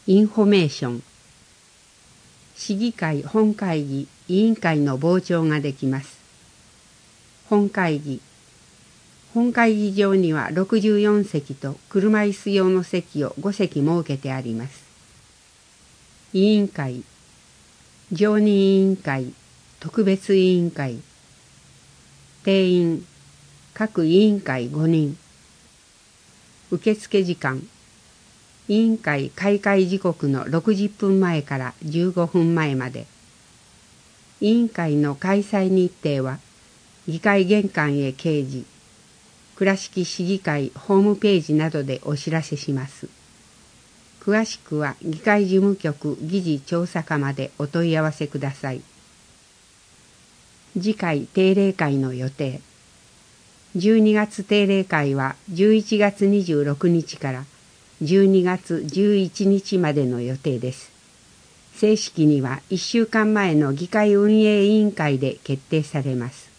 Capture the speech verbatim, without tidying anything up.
インフォメーション。市議会本会議委員会の傍聴ができます。本会議。本会議場にはろくじゅうよん席と車椅子用の席をご席設けてあります。委員会。常任委員会、特別委員会。定員。各委員会ごにん。受付時間。委員会開会時刻のろくじゅっぷんまえからじゅうごふんまえまで。委員会の開催日程は議会玄関へ掲示、倉敷市議会ホームページなどでお知らせします。詳しくは議会事務局議事調査課までお問い合わせください。次回定例会の予定。じゅうにがつ定例会はじゅういちがつにじゅうろくにちからじゅうにがつじゅういちにちまでの予定です。正式にはいっしゅうかんまえの議会運営委員会で決定されます。